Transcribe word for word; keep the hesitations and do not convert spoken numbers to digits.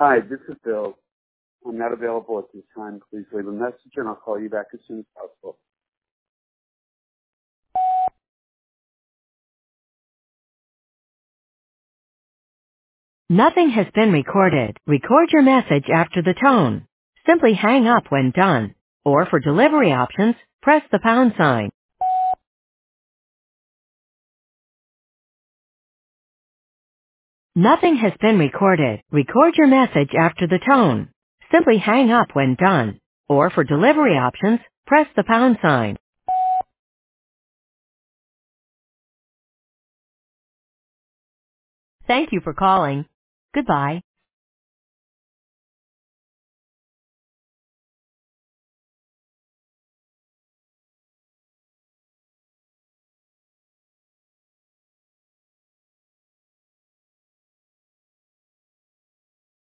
Hi, this is Bill. I'm not available at this time. Please leave a message and I'll call you back as soon as possible. Nothing has been recorded. Record your message after the tone. Simply hang up when done. Or for delivery options, press the pound sign. Nothing has been recorded. Record your message after the tone. Simply hang up when done. Or for delivery options, press the pound sign. Thank you for calling. Goodbye.